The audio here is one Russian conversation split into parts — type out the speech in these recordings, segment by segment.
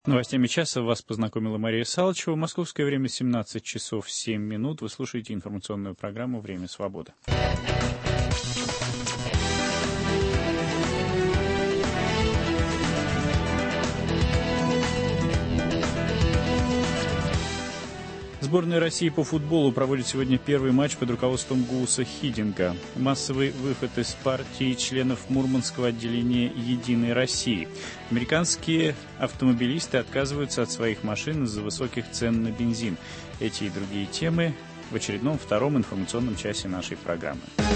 Новостями часа вас познакомила Мария Салчева. Московское время 17 часов 7 минут. Вы слушаете информационную программу «Время свободы». Сборная России по футболу проводит сегодня первый матч под руководством Гууса Хидинга. Массовый выход из партии членов Мурманского отделения «Единой России». Американские автомобилисты отказываются от своих машин из-за высоких цен на бензин. Эти и другие темы в очередном втором информационном часе нашей программы.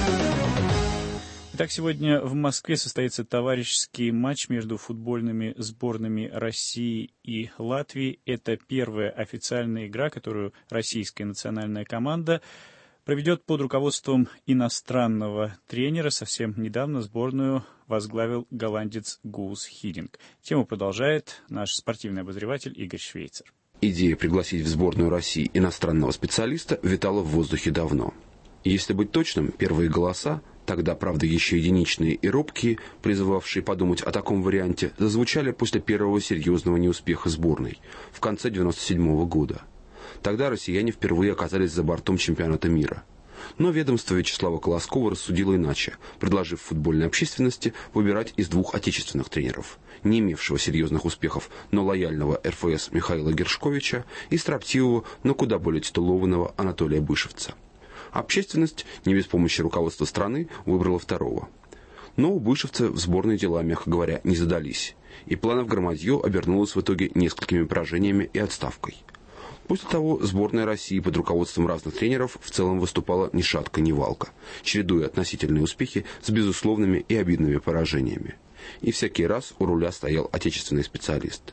Итак, сегодня в Москве состоится товарищеский матч между футбольными сборными России и Латвии. Это первая официальная игра, которую российская национальная команда проведет под руководством иностранного тренера. Совсем недавно сборную возглавил голландец Гуус Хидинг. Тему продолжает наш спортивный обозреватель Игорь Швейцер. Идея пригласить в сборную России иностранного специалиста витала в воздухе давно. Если быть точным, первые голоса, тогда, правда, еще единичные и робкие, призывавшие подумать о таком варианте, зазвучали после первого серьезного неуспеха сборной в конце 1997 года. Тогда россияне впервые оказались за бортом чемпионата мира. Но ведомство Вячеслава Колоскова рассудило иначе, предложив футбольной общественности выбирать из двух отечественных тренеров, не имевшего серьезных успехов, но лояльного РФС Михаила Гершковича и строптивого, но куда более титулованного Анатолия Бышевца. Общественность, не без помощи руководства страны, выбрала второго. Но у Бышевца в сборной дела, мягко говоря, не задались, и планов громадье обернулось в итоге несколькими поражениями и отставкой. После того сборная России под руководством разных тренеров в целом выступала ни шатка, ни валка, чередуя относительные успехи с безусловными и обидными поражениями. И всякий раз у руля стоял отечественный специалист.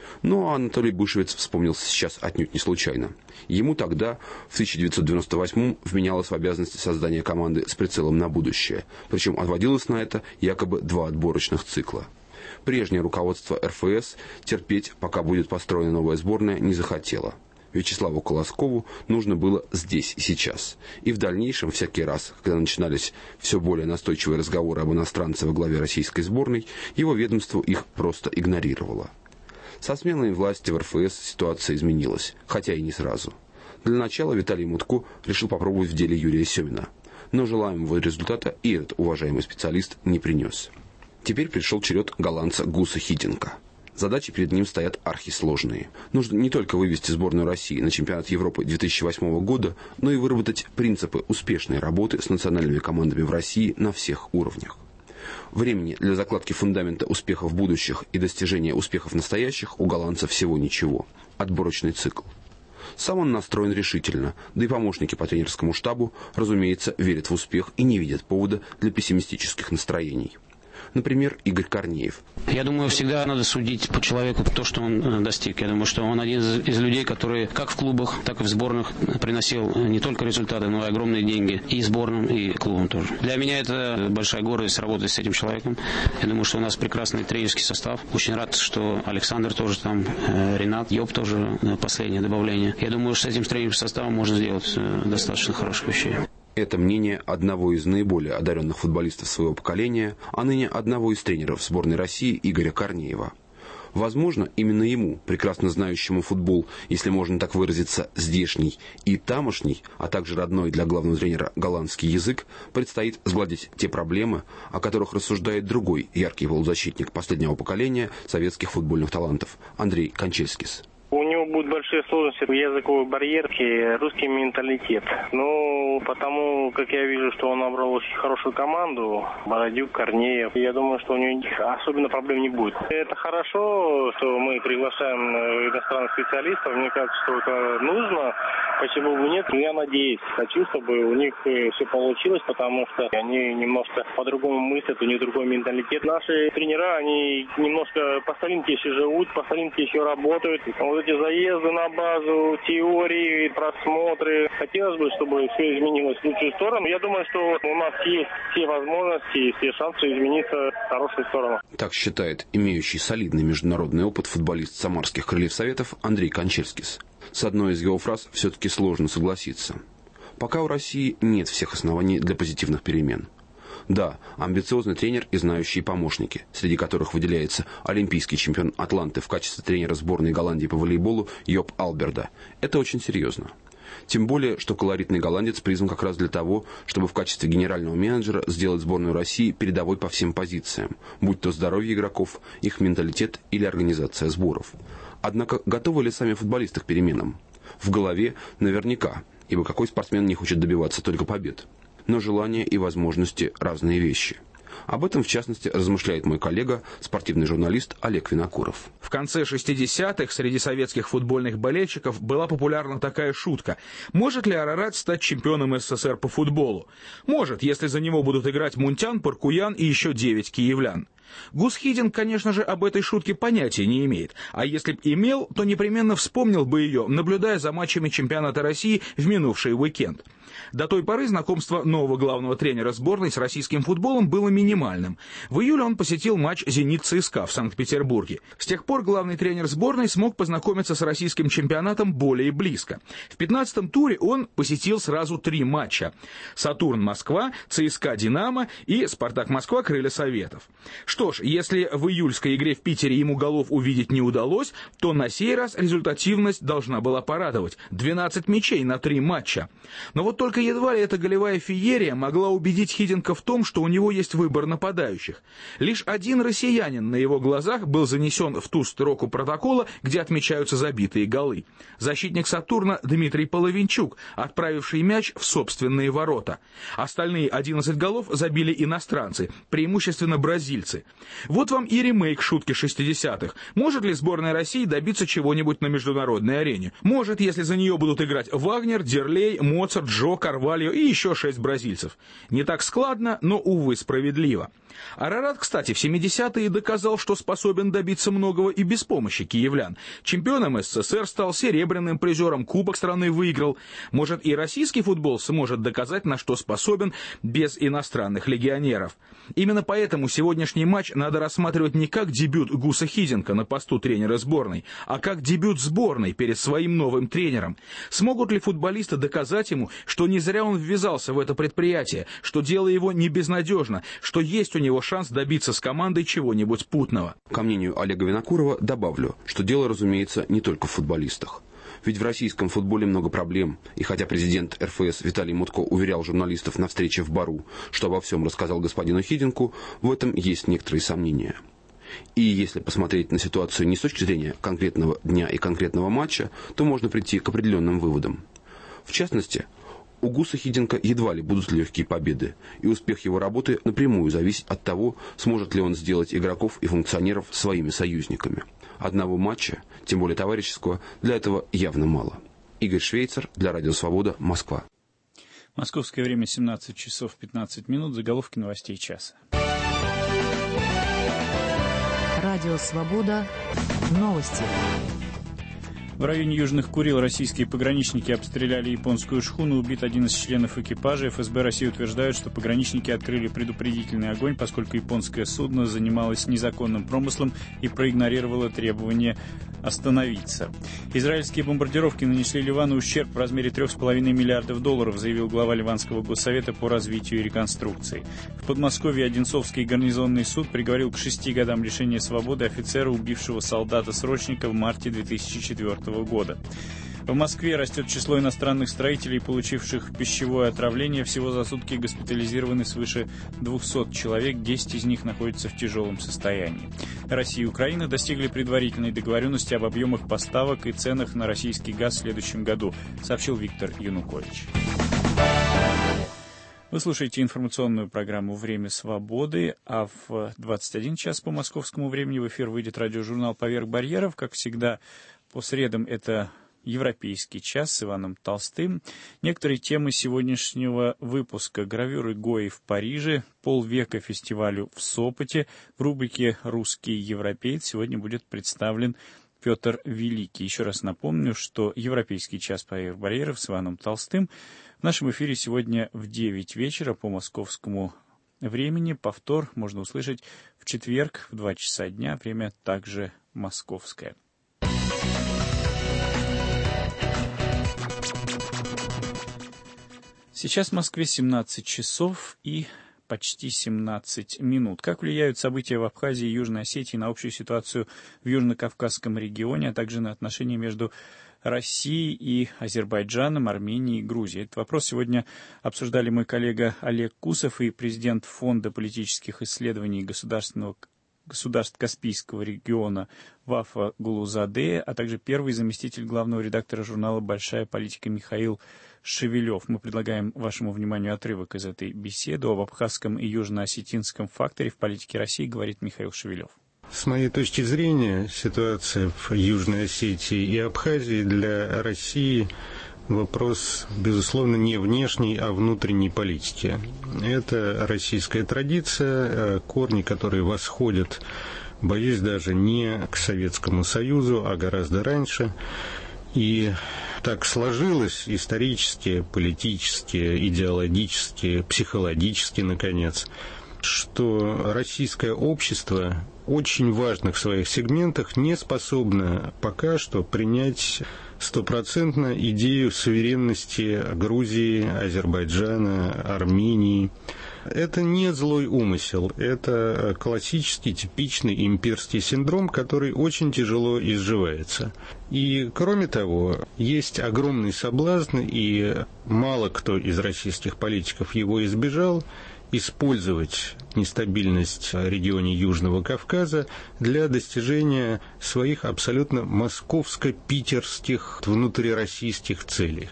Но Анатолий Бышевец вспомнился сейчас отнюдь не случайно. Ему тогда, в 1998-м, вменялось в обязанности создания команды с прицелом на будущее, причем отводилось на это якобы 2 отборочных цикла. Прежнее руководство РФС терпеть, пока будет построена новая сборная, не захотело. Вячеславу Колоскову нужно было здесь и сейчас. И в дальнейшем, всякий раз, когда начинались все более настойчивые разговоры об иностранце во главе российской сборной, его ведомство их просто игнорировало. Со сменой власти в РФС ситуация изменилась, хотя и не сразу. Для начала Виталий Мутко решил попробовать в деле Юрия Семина. Но желаемого результата и этот уважаемый специалист не принес. Теперь пришел черед голландца Гууса Хидинга. Задачи перед ним стоят архисложные. Нужно не только вывести сборную России на чемпионат Европы 2008 года, но и выработать принципы успешной работы с национальными командами в России на всех уровнях. Времени для закладки фундамента успехов будущих и достижения успехов настоящих у голландцев всего ничего. Отборочный цикл. Сам он настроен решительно, да и помощники по тренерскому штабу, разумеется, верят в успех и не видят повода для пессимистических настроений. Например, Игорь Корнеев. Я думаю, всегда надо судить по человеку то, что он достиг. Я думаю, что он один из людей, которые как в клубах, так и в сборных приносил не только результаты, но и огромные деньги и сборным, и клубам тоже. Для меня это большая гордость работать с этим человеком. Я думаю, что у нас прекрасный тренерский состав. Очень рад, что Александр тоже там, Ренат, Йоб тоже последнее добавление. Я думаю, что с этим тренерским составом можно сделать достаточно хороших вещей. Это мнение одного из наиболее одаренных футболистов своего поколения, а ныне одного из тренеров сборной России Игоря Корнеева. Возможно, именно ему, прекрасно знающему футбол, если можно так выразиться, здешний и тамошний, а также родной для главного тренера голландский язык, предстоит сгладить те проблемы, о которых рассуждает другой яркий полузащитник последнего поколения советских футбольных талантов Андрей Кончельскис. У него будут большие сложности, языковой барьер и русский менталитет. Но потому, как я вижу, что он набрал очень хорошую команду, Бородюк, Корнеев, я думаю, что у него особенно проблем не будет. Это хорошо, что мы приглашаем иностранных специалистов. Мне кажется, что это нужно. Почему бы нет? Я надеюсь, хочу, чтобы у них все получилось, потому что они немножко по-другому мыслят, у них другой менталитет. Наши тренера, они немножко по старинке еще живут, по старинке еще работают. Вот эти заезды на базу, теории, просмотры. Хотелось бы, чтобы все изменилось в лучшую сторону. Я думаю, что у нас есть все возможности, все шансы измениться в хорошую сторону. Так считает имеющий солидный международный опыт футболист самарских крыльев Советов Андрей Кончельскис. С одной из его фраз все-таки сложно согласиться. Пока у России нет всех оснований для позитивных перемен. Да, амбициозный тренер и знающие помощники, среди которых выделяется олимпийский чемпион Атланты в качестве тренера сборной Голландии по волейболу Йоп Алберда. Это очень серьезно. Тем более, что колоритный голландец призван как раз для того, чтобы в качестве генерального менеджера сделать сборную России передовой по всем позициям, будь то здоровье игроков, их менталитет или организация сборов. Однако готовы ли сами футболисты к переменам? В голове наверняка, ибо какой спортсмен не хочет добиваться только побед? Но желания и возможности – разные вещи. Об этом, в частности, размышляет мой коллега, спортивный журналист Олег Винокуров. В конце 60-х среди советских футбольных болельщиков была популярна такая шутка. Может ли Арарат стать чемпионом СССР по футболу? Может, если за него будут играть Мунтян, Паркуян и еще 9 киевлян. Гус Хидинк, конечно же, об этой шутке понятия не имеет, а если б имел, то непременно вспомнил бы ее, наблюдая за матчами чемпионата России в минувший уикенд. До той поры знакомство нового главного тренера сборной с российским футболом было минимальным. В июле он посетил матч «Зенит-ЦСКА» в Санкт-Петербурге. С тех пор главный тренер сборной смог познакомиться с российским чемпионатом более близко. В 15-м туре он посетил сразу 3 матча: «Сатурн-Москва», «ЦСКА-Динамо» и «Спартак-Москва» «Крылья Советов». Что ж, если в июльской игре в Питере ему голов увидеть не удалось, то на сей раз результативность должна была порадовать. 12 мячей на 3 матча. Но вот только едва ли эта голевая феерия могла убедить Хидинка в том, что у него есть выбор нападающих. Лишь один россиянин на его глазах был занесен в ту строку протокола, где отмечаются забитые голы. Защитник «Сатурна» Дмитрий Половинчук, отправивший мяч в собственные ворота. Остальные 11 голов забили иностранцы, преимущественно бразильцы. Вот вам и ремейк шутки 60-х. Может ли сборная России добиться чего-нибудь на международной арене? Может, если за нее будут играть Вагнер, Дерлей, Моцарт, Джо, Карвальо и еще 6 бразильцев. Не так складно, но, увы, справедливо. Арарат, кстати, в 70-е доказал, что способен добиться многого и без помощи киевлян. Чемпионом СССР стал, серебряным призером, Кубок страны выиграл. Может, и российский футбол сможет доказать, на что способен без иностранных легионеров. Именно поэтому сегодняшний матч надо рассматривать не как дебют Гуса Хидинка на посту тренера сборной, а как дебют сборной перед своим новым тренером. Смогут ли футболисты доказать ему, что не зря он ввязался в это предприятие, что дело его не безнадежно, что есть у него шанс добиться с командой чего-нибудь путного? Ко мнению Олега Винокурова добавлю, что дело, разумеется, не только в футболистах. Ведь в российском футболе много проблем, и хотя президент РФС Виталий Мутко уверял журналистов на встрече в Бару, что обо всем рассказал господину Хидинку, в этом есть некоторые сомнения. И если посмотреть на ситуацию не с точки зрения конкретного дня и конкретного матча, то можно прийти к определенным выводам. В частности, у Гуса Хидинка едва ли будут легкие победы, и успех его работы напрямую зависит от того, сможет ли он сделать игроков и функционеров своими союзниками. Одного матча, тем более товарищеского, для этого явно мало. Игорь Швейцер, для Радио Свобода, Москва. Московское время 17 часов 15 минут. Заголовки новостей часа. Радио Свобода. Новости. В районе Южных Курил российские пограничники обстреляли японскую шхуну, убит один из членов экипажа. ФСБ России утверждают, что пограничники открыли предупредительный огонь, поскольку японское судно занималось незаконным промыслом и проигнорировало требования остановиться. Израильские бомбардировки нанесли Ливану ущерб в размере $3,5 миллиардов, заявил глава Ливанского госсовета по развитию и реконструкции. В Подмосковье Одинцовский гарнизонный суд приговорил к 6 годам лишения свободы офицера, убившего солдата-срочника в марте 2004 года. В Москве растет число иностранных строителей, получивших пищевое отравление. Всего за сутки госпитализированы свыше 200 человек, 10 из них находятся в тяжелом состоянии. Россия и Украина достигли предварительной договоренности об объемах поставок и ценах на российский газ в следующем году, сообщил Виктор Янукович. Вы слушаете информационную программу «Время свободы», а в 21 час по московскому времени в эфир выйдет радиожурнал «Поверх барьеров». Как всегда, по средам это «Европейский час» с Иваном Толстым. Некоторые темы сегодняшнего выпуска: гравюры Гои в Париже, полвека фестивалю в Сопоте. В рубрике «Русский европеец» сегодня будет представлен Петр Великий. Еще раз напомню, что «Европейский час» «Поверх барьеров» с Иваном Толстым в нашем эфире сегодня в 9 вечера по московскому времени. Повтор можно услышать в четверг в 2 часа дня. Время также московское. Сейчас в Москве 17 часов и почти 17 минут. Как влияют события в Абхазии и Южной Осетии на общую ситуацию в Южно-Кавказском регионе, а также на отношения между Россией и Азербайджаном, Арменией и Грузией? Этот вопрос сегодня обсуждали мой коллега Олег Кусов и президент Фонда политических исследований государств Каспийского региона Вафа Гулузаде, а также первый заместитель главного редактора журнала «Большая политика» Михаил Шевелев. Мы предлагаем вашему вниманию отрывок из этой беседы. Об абхазском и южно-осетинском факторе в политике России говорит Михаил Шевелев. С моей точки зрения, ситуация в Южной Осетии и Абхазии для России вопрос, безусловно, не внешней, а внутренней политики. Это российская традиция, корни, которые восходят, боюсь, даже не к Советскому Союзу, а гораздо раньше. И так сложилось исторически, политически, идеологически, психологически, наконец, что российское общество в очень важных своих сегментах не способно пока что принять стопроцентно идею суверенности Грузии, Азербайджана, Армении. Это не злой умысел, это классический, типичный имперский синдром, который очень тяжело изживается. И, кроме того, есть огромный соблазн, и мало кто из российских политиков его избежал, использовать нестабильность в регионе Южного Кавказа для достижения своих абсолютно московско-питерских внутрироссийских целей.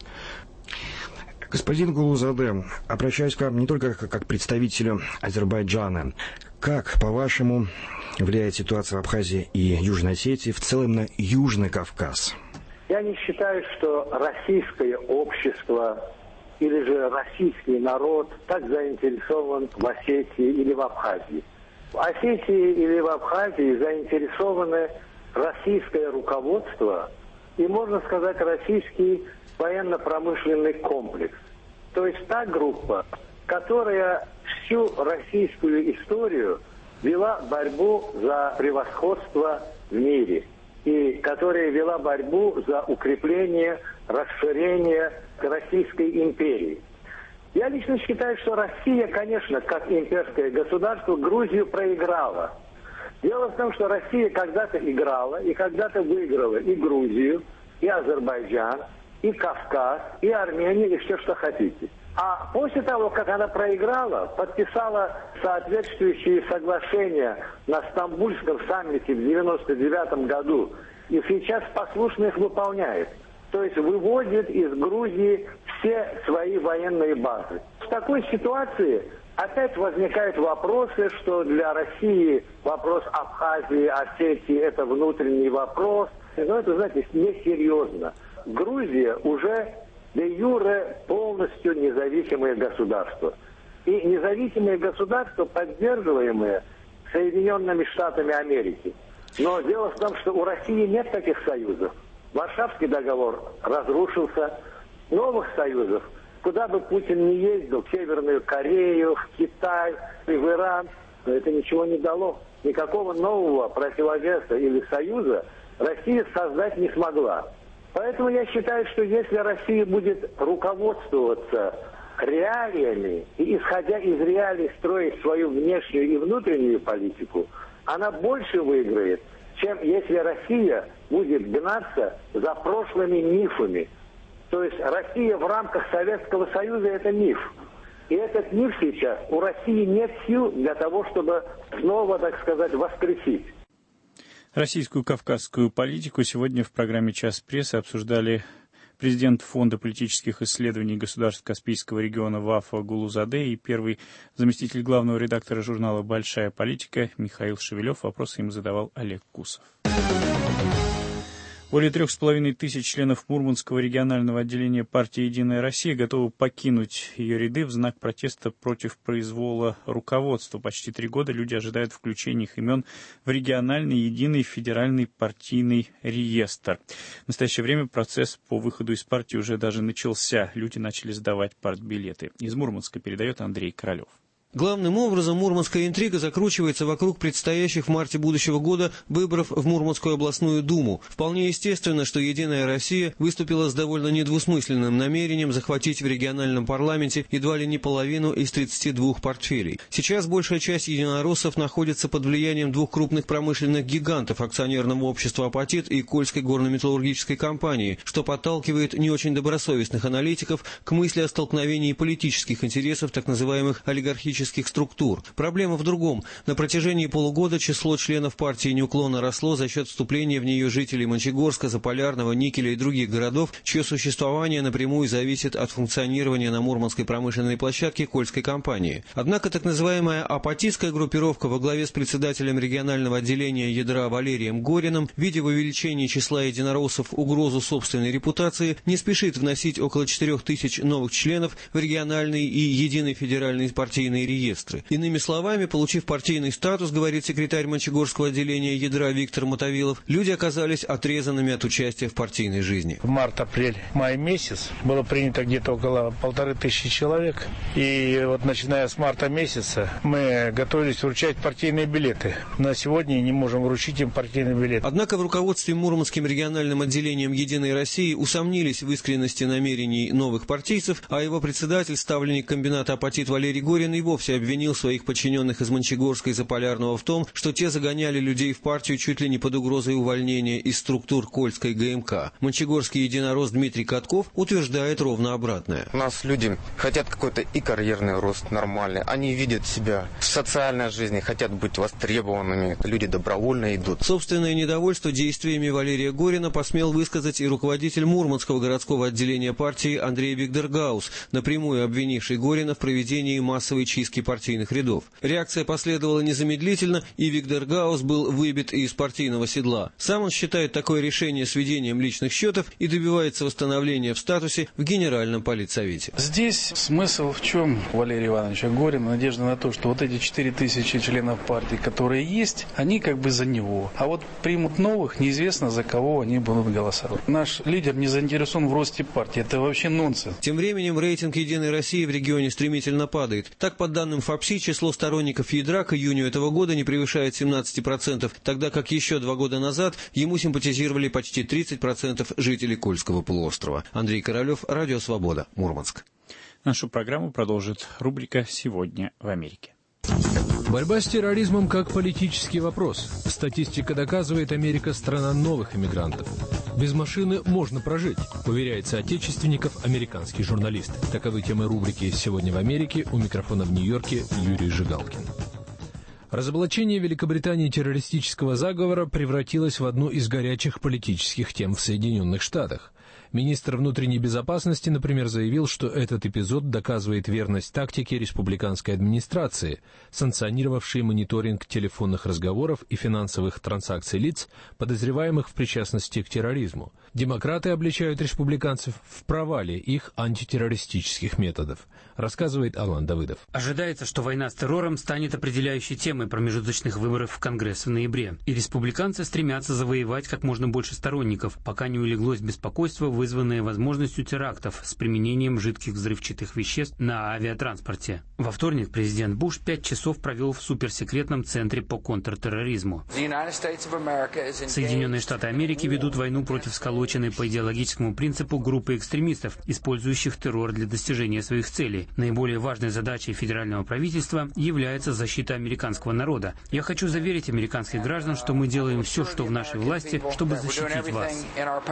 Господин Гулузаде, обращаюсь к вам не только как представителю Азербайджана. Как, по-вашему, влияет ситуация в Абхазии и Южной Осетии в целом на Южный Кавказ? Я не считаю, что российское общество или же российский народ так заинтересован в Осетии или в Абхазии. В Осетии или в Абхазии заинтересованы российское руководство и, можно сказать, российский военно-промышленный комплекс. То есть та группа, которая всю российскую историю вела борьбу за превосходство в мире и которая вела борьбу за укрепление, расширение Российской империи. Я лично считаю, что Россия, конечно, как имперское государство, Грузию проиграла. Дело в том, что Россия когда-то играла и когда-то выиграла и Грузию, и Азербайджан, и Кавказ, и Армению, и все, что хотите. А после того, как она проиграла, подписала соответствующие соглашения на Стамбульском саммите в 1999 году, и сейчас послушно их выполняет. То есть выводит из Грузии все свои военные базы. В такой ситуации опять возникают вопросы, что для России вопрос Абхазии, Осетии – это внутренний вопрос. Но это, знаете, несерьезно. Грузия уже де юре полностью независимое государство. И независимые государства, поддерживаемые Соединенными Штатами Америки. Но дело в том, что у России нет таких союзов. Варшавский договор разрушился. Новых союзов, куда бы Путин ни ездил, в Северную Корею, в Китай, в Иран, но это ничего не дало. Никакого нового противовеса или союза Россия создать не смогла. Поэтому я считаю, что если Россия будет руководствоваться реалиями и, исходя из реалий, строить свою внешнюю и внутреннюю политику, она больше выиграет, чем если Россия будет гнаться за прошлыми мифами. То есть Россия в рамках Советского Союза – это миф. И этот миф сейчас у России нет сил для того, чтобы снова, так сказать, воскресить. Российскую кавказскую политику сегодня в программе «Час прессы» обсуждали президент Фонда политических исследований государств Каспийского региона Вафа Гулузаде и первый заместитель главного редактора журнала «Большая политика» Михаил Шевелев. Вопросы им задавал Олег Кусов. Более 3500 членов Мурманского регионального отделения партии «Единая Россия» готовы покинуть ее ряды в знак протеста против произвола руководства. Почти 3 года люди ожидают включения их имен в региональный единый федеральный партийный реестр. В настоящее время процесс по выходу из партии уже даже начался. Люди начали сдавать партбилеты. Из Мурманска передает Андрей Королев. Главным образом мурманская интрига закручивается вокруг предстоящих в марте будущего года выборов в Мурманскую областную думу. Вполне естественно, что «Единая Россия» выступила с довольно недвусмысленным намерением захватить в региональном парламенте едва ли не половину из 32 портфелей. Сейчас большая часть единороссов находится под влиянием двух крупных промышленных гигантов акционерного общества «Апатит» и Кольской горно-металлургической компании, что подталкивает не очень добросовестных аналитиков к мысли о столкновении политических интересов так называемых олигархических структур. Проблема в другом. На протяжении полугода число членов партии неуклонно росло за счет вступления в нее жителей Мончегорска, Заполярного, Никеля и других городов, чье существование напрямую зависит от функционирования на Мурманской промышленной площадке Кольской компании. Однако так называемая апатитская группировка во главе с председателем регионального отделения ядра Валерием Гориным, видя в увеличении числа единороссов угрозу собственной репутации, не спешит вносить около 4000 новых членов в региональный и единый федеральный партийный реестры. Иными словами, получив партийный статус, говорит секретарь Мончегорского отделения ядра Виктор Мотовилов, люди оказались отрезанными от участия в партийной жизни. В март, апрель, май месяц было принято где-то около 1500 человек. И вот начиная с марта месяца мы готовились вручать партийные билеты. На сегодня не можем вручить им партийный билет. Однако в руководстве Мурманским региональным отделением «Единой России» усомнились в искренности намерений новых партийцев, а его председатель, ставленник комбината «Апатит» Валерий Горин и вовсе обвинил своих подчиненных из Мончегорска и Заполярного в том, что те загоняли людей в партию чуть ли не под угрозой увольнения из структур Кольской ГМК. Мончегорский единорос Дмитрий Катков утверждает ровно обратное. У нас люди хотят какой-то и карьерный рост нормальный. Они видят себя в социальной жизни, хотят быть востребованными. Люди добровольно идут. Собственное недовольство действиями Валерия Горина посмел высказать и руководитель Мурманского городского отделения партии Андрей Викдергаус, напрямую обвинивший Горина в проведении массовой чистки партийных рядов. Реакция последовала незамедлительно, и Викдергаус был выбит из партийного седла. Сам он считает такое решение сведением личных счетов и добивается восстановления в статусе в Генеральном политсовете. Здесь смысл в чем, Валерия Ивановича Горина? Надежда на то, что вот эти 4000 членов партии, которые есть, они как бы за него. А вот примут новых, неизвестно, за кого они будут голосовать. Наш лидер не заинтересован в росте партии. Это вообще нонсенс. Тем временем рейтинг «Единой России» в регионе стремительно падает. Так, по данным ФАПСИ, число сторонников ядра к июню этого года не превышает 17%, тогда как еще 2 года назад ему симпатизировали почти 30% жителей Кольского полуострова. Андрей Королев, Радио Свобода, Мурманск. Нашу программу продолжит рубрика «Сегодня в Америке». Борьба с терроризмом как политический вопрос. Статистика доказывает, Америка – страна новых иммигрантов. Без машины можно прожить, уверяет соотечественников американский журналист. Таковы темы рубрики «Сегодня в Америке». У микрофона в Нью-Йорке Юрий Жигалкин. Разоблачение Великобритании террористического заговора превратилось в одну из горячих политических тем в Соединенных Штатах. Министр внутренней безопасности, например, заявил, что этот эпизод доказывает верность тактике республиканской администрации, санкционировавшей мониторинг телефонных разговоров и финансовых транзакций лиц, подозреваемых в причастности к терроризму. Демократы обличают республиканцев в провале их антитеррористических методов, рассказывает Алан Давыдов. Ожидается, что война с террором станет определяющей темой промежуточных выборов в Конгресс в ноябре. И республиканцы стремятся завоевать как можно больше сторонников, пока не улеглось беспокойство, вызванное возможностью терактов с применением жидких взрывчатых веществ на авиатранспорте. Во вторник президент Буш 5 часов провел в суперсекретном центре по контртерроризму. Соединенные Штаты Америки ведут войну против сколоченной по идеологическому принципу группы экстремистов, использующих террор для достижения своих целей. Наиболее важной задачей федерального правительства является защита американского народа. Я хочу заверить американских граждан, что мы делаем все, что в нашей власти, чтобы защитить вас.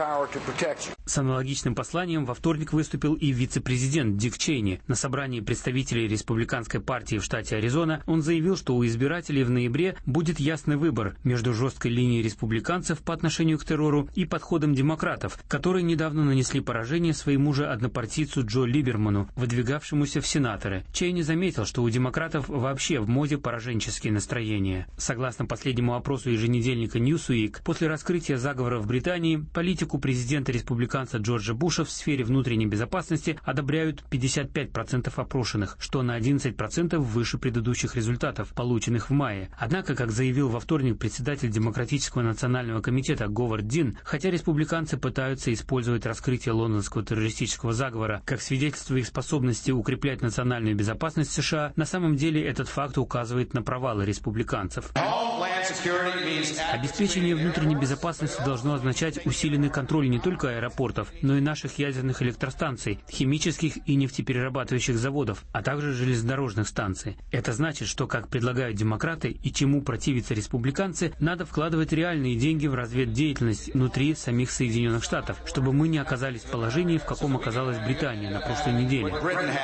С аналогичным посланием во вторник выступил и вице-президент Дик Чейни. На собрании представителей республиканской партии в штате Аризона он заявил, что у избирателей в ноябре будет ясный выбор между жесткой линией республиканцев по отношению к террору и подходом демократов, которые недавно нанесли поражение своему же однопартийцу Джо Либерману, выдвигавшемуся в сенаторы. Чейни заметил, что у демократов вообще в моде пораженческие настроения. Согласно последнему опросу еженедельника Newsweek, после раскрытия заговора в Британии, политику президента республиканца Джорджа Буша в сфере внутренней безопасности одобряют 55% опрошенных, что на 11% выше предыдущих результатов, полученных в мае. Однако, как заявил во вторник председатель Демократического национального комитета Говард Дин, хотя республиканцы американцы пытаются использовать раскрытие лондонского террористического заговора как свидетельство их способности укреплять национальную безопасность США, на самом деле этот факт указывает на провалы республиканцев. Обеспечение внутренней безопасности должно означать усиленный контроль не только аэропортов, но и наших ядерных электростанций, химических и нефтеперерабатывающих заводов, а также железнодорожных станций. Это значит, что, как предлагают демократы и чему противятся республиканцы, надо вкладывать реальные деньги в разведдеятельность внутри самих Соединенных Штатов, чтобы мы не оказались в положении, в каком оказалась Британия на прошлой неделе.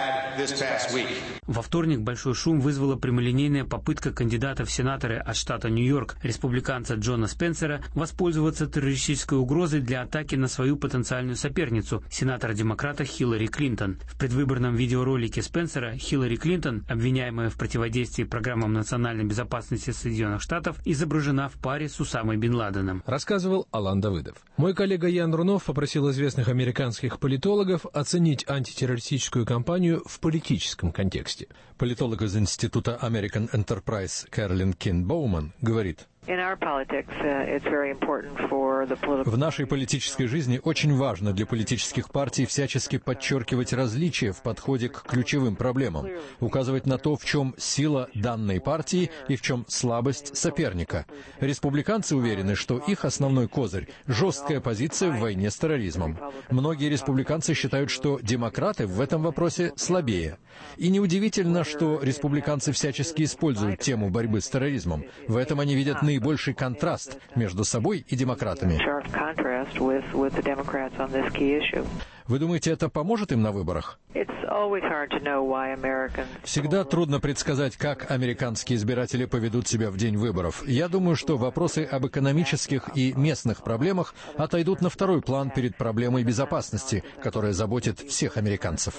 Во вторник большой шум вызвала прямолинейная попытка кандидата в сенаторы от штата Нью-Йорк, республиканца Джона Спенсера, воспользоваться террористической угрозой для атаки на свою потенциальную соперницу, сенатора-демократа Хиллари Клинтон. В предвыборном видеоролике Спенсера Хиллари Клинтон, обвиняемая в противодействии программам национальной безопасности Соединенных Штатов, изображена в паре с Усамой бен Ладеном. Рассказывал Алан Давыдов. Мой коллега Ян Рунов попросил известных американских политологов оценить антитеррористическую кампанию в политическом контексте. Политолог из Института American Enterprise Кэролин Кин-Боуман говорит: в нашей политической жизни очень важно для политических партий всячески подчеркивать различия в подходе к ключевым проблемам, указывать на то, в чем сила данной партии и в чем слабость соперника. Республиканцы уверены, что их основной козырь – жесткая позиция в войне с терроризмом. Многие республиканцы считают, что демократы в этом вопросе слабее. И неудивительно, что республиканцы всячески используют тему борьбы с терроризмом. В этом они видят наибольший контраст между собой и демократами. Вы думаете, это поможет им на выборах? Всегда трудно предсказать, как американские избиратели поведут себя в день выборов. Я думаю, что вопросы об экономических и местных проблемах отойдут на второй план перед проблемой безопасности, которая заботит всех американцев.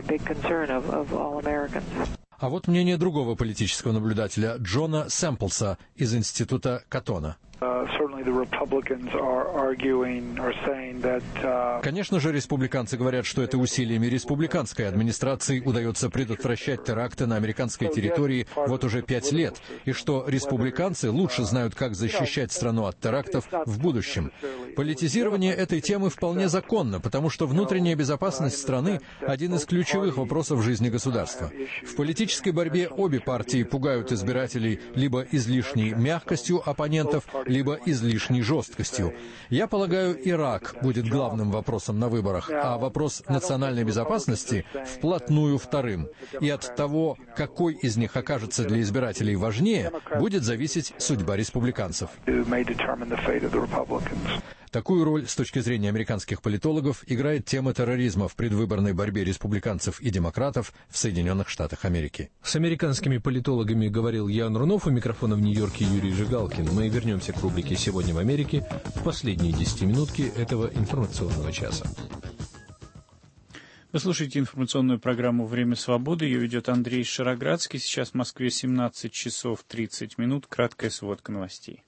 А вот мнение другого политического наблюдателя Джона Сэмплса из Института Каттона. Конечно же, республиканцы говорят, что это усилиями республиканской администрации удается предотвращать теракты на американской территории вот уже 5 лет, и что республиканцы лучше знают, как защищать страну от терактов в будущем. Политизирование этой темы вполне законно, потому что внутренняя безопасность страны – один из ключевых вопросов жизни государства. В политической борьбе обе партии пугают избирателей либо излишней мягкостью оппонентов, либо излишней жесткостью. Я полагаю, Ирак будет главным вопросом на выборах, а вопрос национальной безопасности вплотную вторым. И от того, какой из них окажется для избирателей важнее, будет зависеть судьба республиканцев. Такую роль с точки зрения американских политологов играет тема терроризма в предвыборной борьбе республиканцев и демократов в Соединенных Штатах Америки. С американскими политологами говорил Ян Рунов, у микрофона в Нью-Йорке Юрий Жигалкин. Мы вернемся к рубрике «Сегодня в Америке» в последние 10 минутки этого информационного часа. Вы слушаете информационную программу «Время свободы». Ее ведет Андрей Шароградский. Сейчас в Москве 17 часов 30 минут. Краткая сводка новостей.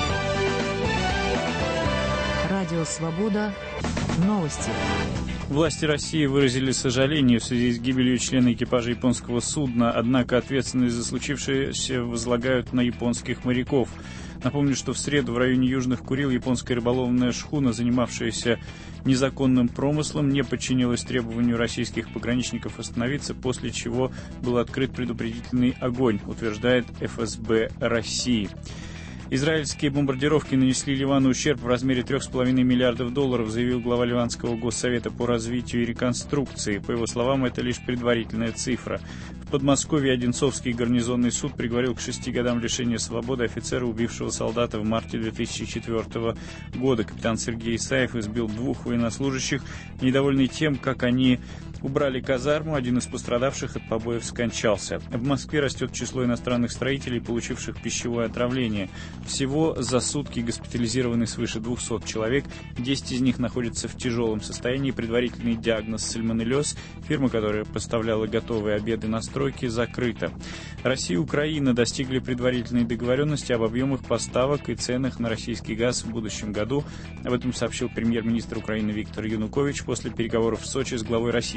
Радио «Свобода». Новости. Власти России выразили сожаление в связи с гибелью члена экипажа японского судна, однако ответственность за случившееся возлагают на японских моряков. Напомню, что в среду в районе Южных Курил японская рыболовная шхуна, занимавшаяся незаконным промыслом, не подчинилась требованию российских пограничников остановиться, после чего был открыт предупредительный огонь, утверждает ФСБ России. Израильские бомбардировки нанесли Ливану ущерб в размере $3,5 миллиардов, заявил глава Ливанского госсовета по развитию и реконструкции. По его словам, это лишь предварительная цифра. В Подмосковье Одинцовский гарнизонный суд приговорил к 6 годам лишения свободы офицера, убившего солдата в марте 2004 года. Капитан Сергей Исаев избил 2 военнослужащих, недовольный тем, как они убрали казарму. Один из пострадавших от побоев скончался. В Москве растет число иностранных строителей, получивших пищевое отравление. Всего за сутки госпитализированы свыше 200 человек. 10 из них находятся в тяжелом состоянии. Предварительный диагноз сальмонеллез. Фирма, которая поставляла готовые обеды на стройке, закрыта. Россия и Украина достигли предварительной договоренности об объемах поставок и ценах на российский газ в будущем году. Об этом сообщил премьер-министр Украины Виктор Янукович после переговоров в Сочи с главой Российской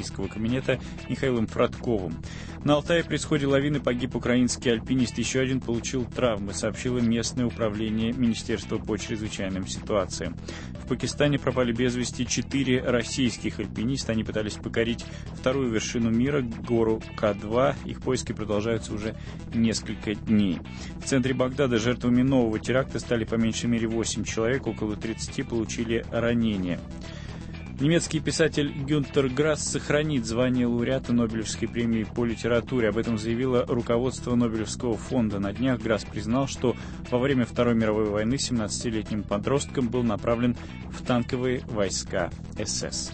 Олимпийского комитета Михаилом Фродковым. На Алтае при исходе лавины погиб украинский альпинист. Еще один получил травмы, сообщило местное управление Министерства по чрезвычайным ситуациям. В Пакистане пропали без вести 4 российских альпиниста. Они пытались покорить вторую вершину мира, гору К2. Их поиски продолжаются уже несколько дней. В центре Багдада жертвами нового теракта стали по меньшей мере 8 человек, около 30 получили ранения. Немецкий писатель Гюнтер Грасс сохранит звание лауреата Нобелевской премии по литературе. Об этом заявило руководство Нобелевского фонда. На днях Грасс признал, что во время Второй мировой войны 17-летним подростком был направлен в танковые войска СС.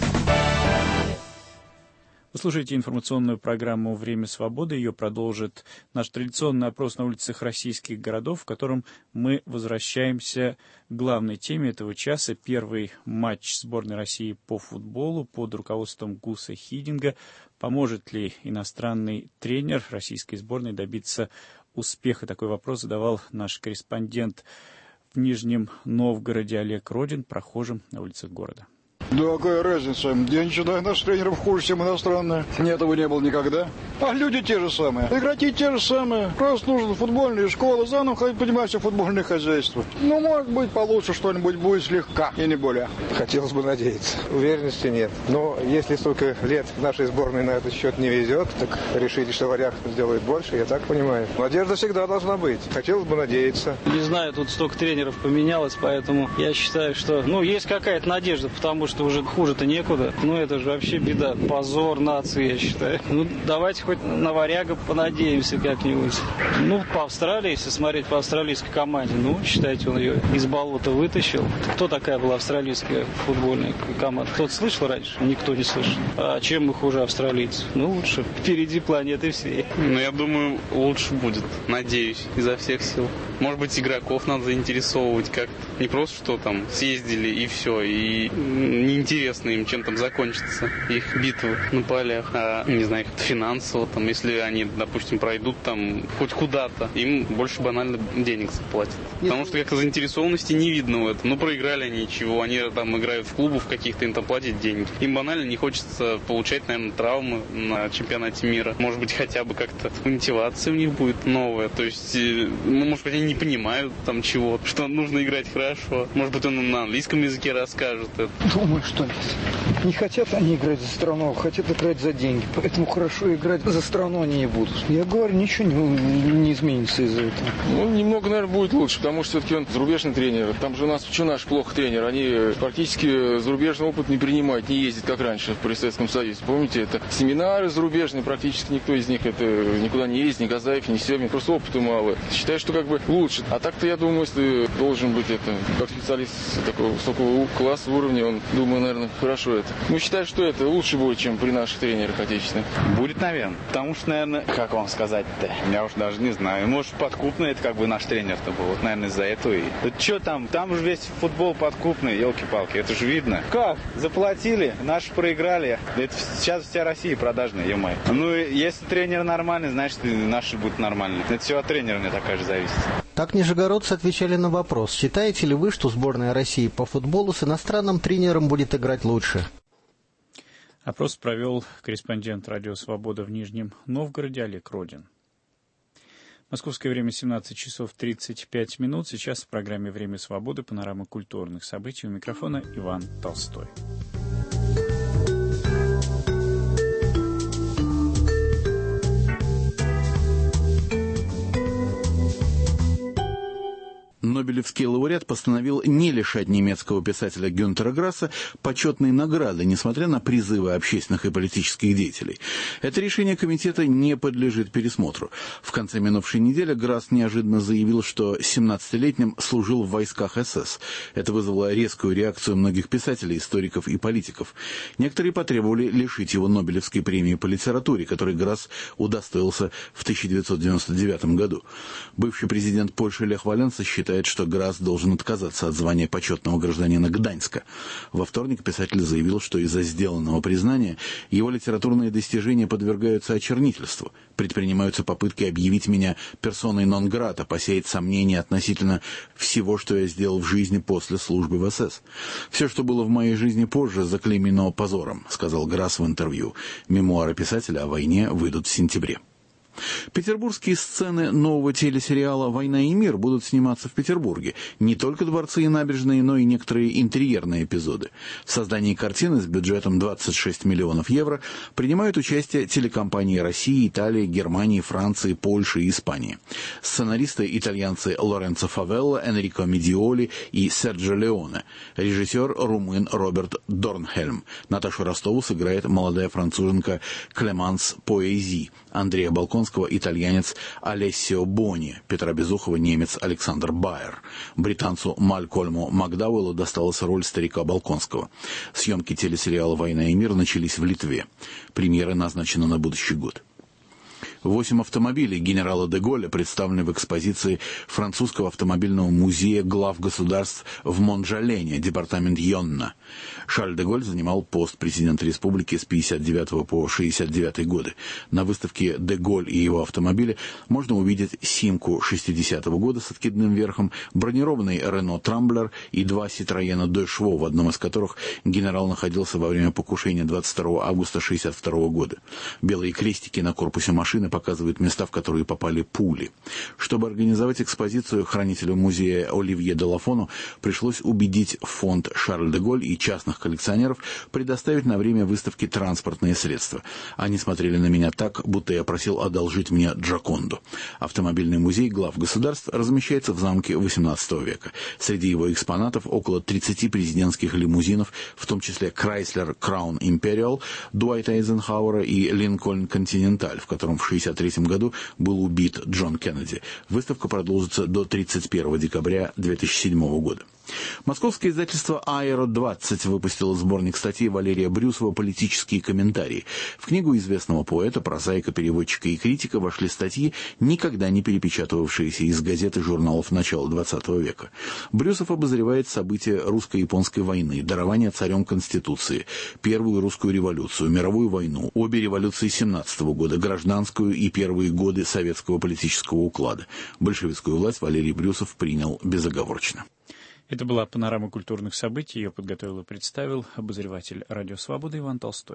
Вы слушаете информационную программу «Время свободы». Ее продолжит наш традиционный опрос на улицах российских городов, в котором мы возвращаемся к главной теме этого часа. Первый матч сборной России по футболу под руководством Гуса Хиддинга. Поможет ли иностранный тренер российской сборной добиться успеха? Такой вопрос задавал наш корреспондент в Нижнем Новгороде Олег Родин прохожим на улицах города. Да какая разница? Я не считаю наших тренеров хуже, чем иностранные. Этого не было никогда. А люди те же самые. Игроки те же самые. Просто нужно футбольные школы, заново поднимать все футбольное хозяйство. Ну, может быть, получше что-нибудь будет слегка, и не более. Хотелось бы надеяться. Уверенности нет. Но если столько лет нашей сборной на этот счет не везет, так решили, что Варяг сделает больше, я так понимаю. Надежда всегда должна быть. Хотелось бы надеяться. Не знаю, тут столько тренеров поменялось, поэтому я считаю, что, есть какая-то надежда, потому что уже хуже-то некуда. Это же вообще беда. Позор нации, я считаю. Давайте хоть на Варяга понадеемся как-нибудь. По Австралии, если смотреть по австралийской команде, считайте, он ее из болота вытащил. Кто такая была австралийская футбольная команда? Кто-то слышал раньше? Никто не слышал. А чем мы хуже австралийцев? Лучше. Впереди планеты всей. Я думаю, лучше будет. Надеюсь, изо всех сил. Может быть, игроков надо заинтересовывать как-то. Не просто, что там съездили и все, и неинтересно им, чем там закончится их битвы на полях. А, не знаю, финансово, если они, допустим, пройдут там хоть куда-то, им больше банально денег заплатят. Потому что как-то заинтересованности не видно в этом. проиграли они ничего, они там играют в клубах каких-то, им там платят деньги. Им банально не хочется получать, наверное, травмы на чемпионате мира. Может быть, хотя бы как-то мотивация у них будет новая. То есть, может быть, они не понимают там чего, что нужно играть хорошо. Может быть, он на английском языке расскажет это. Думаю, что нет. Не хотят они играть за страну, хотят играть за деньги. Поэтому хорошо играть за страну они не будут. Я говорю, ничего не изменится из-за этого. Немного, наверное, будет лучше, потому что все-таки он зарубежный тренер. Там же у нас, что наш плохо тренер, они практически зарубежный опыт не принимают, не ездят, как раньше при Советском Союзе. Помните, это семинары зарубежные, практически никто из них это никуда не ездит, ни Газаев, ни Семин, просто опыта мало. Считаю, что как бы лучше. А так-то, я думаю, если должен быть это, как специалист такого высокого класса, уровня, он, думаю, наверное, хорошо это. Считаю, что это лучше будет, чем при наших тренерах отечественных. Будет, наверное. Потому что, наверное, как вам сказать-то? Я уж даже не знаю. Может, подкупный это как бы наш тренер-то был. Вот, наверное, из-за этого и... Что там? Там же весь футбол подкупный, елки-палки. Это же видно. Как? Заплатили, наши проиграли. Это сейчас вся Россия продажная, е-мое. Если тренер нормальный, значит, и наши будут нормальные. Это все от тренера, мне такая же зависит. Так нижегородцы отвечали на вопрос, считаете ли вы, что сборная России по футболу с иностранным тренером будет играть лучше? Опрос провел корреспондент «Радио Свобода» в Нижнем Новгороде Олег Родин. Московское время 17 часов 35 минут. Сейчас в программе «Время свободы» панорама культурных событий. У микрофона Иван Толстой. Нобелевский лауреат постановил не лишать немецкого писателя Гюнтера Грасса почетной награды, несмотря на призывы общественных и политических деятелей. Это решение комитета не подлежит пересмотру. В конце минувшей недели Грасс неожиданно заявил, что 17-летним служил в войсках СС. Это вызвало резкую реакцию многих писателей, историков и политиков. Некоторые потребовали лишить его Нобелевской премии по литературе, которой Грасс удостоился в 1999 году. Бывший президент Польши Лех Валенса считает, что Грасс должен отказаться от звания почетного гражданина Гданьска. Во вторник писатель заявил, что из-за сделанного признания его литературные достижения подвергаются очернительству. Предпринимаются попытки объявить меня персоной нон-грата, посеять сомнения относительно всего, что я сделал в жизни после службы в СС. «Все, что было в моей жизни позже, заклеймено позором», — сказал Грасс в интервью. Мемуары писателя о войне выйдут в сентябре. Петербургские сцены нового телесериала «Война и мир» будут сниматься в Петербурге. Не только дворцы и набережные, но и некоторые интерьерные эпизоды. В создании картины с бюджетом 26 миллионов евро принимают участие телекомпании России, Италии, Германии, Франции, Польши и Испании. Сценаристы итальянцы Лоренцо Фавелла, Энрико Медиоли и Серджио Леоне. Режиссер румын Роберт Дорнхельм. Наташу Ростову сыграет молодая француженка Клеманс Поэзи. Андрея Балконского итальянец Алессио Бони, Петра Безухова немец Александр Байер. Британцу Малькольму Макдауэллу досталась роль старика Балконского. Съемки телесериала «Война и мир» начались в Литве. Премьера назначена на будущий год. 8 автомобилей генерала де Голля представлены в экспозиции французского автомобильного музея глав государств в Монжалене, департамент Йонна. Шарль де Голль занимал пост президента республики с 59 по 69 годы. На выставке «Де Голль и его автомобили» можно увидеть Симку 60-го года с откидным верхом, бронированный Рено Трамблер и 2 Ситроена де Шво, в одном из которых генерал находился во время покушения 22 августа 62 года. Белые крестики на корпусе машины показывают места, в которые попали пули. Чтобы организовать экспозицию, хранителю музея Оливье де Лафону пришлось убедить фонд «Шарль де Голль» и частных коллекционеров предоставить на время выставки транспортные средства. Они смотрели на меня так, будто я просил одолжить мне Джоконду. Автомобильный музей глав государств размещается в замке XVIII века. Среди его экспонатов около 30 президентских лимузинов, в том числе Chrysler Crown Imperial, Дуайта Эйзенхауэра и Линкольн Континенталь, в котором в 1963 году был убит Джон Кеннеди. Выставка продолжится до 31 декабря 2007 года. Московское издательство «Аэро-20» выпустило сборник статей Валерия Брюсова «Политические комментарии». В книгу известного поэта, прозаика, переводчика и критика вошли статьи, никогда не перепечатывавшиеся из газет и журналов начала XX века. Брюсов обозревает события русско-японской войны, дарование царем Конституции, Первую русскую революцию, мировую войну, обе революции 17 года, гражданскую и первые годы советского политического уклада. Большевистскую власть Валерий Брюсов принял безоговорочно. Это была панорама культурных событий. Ее подготовил и представил обозреватель «Радио Свобода» Иван Толстой.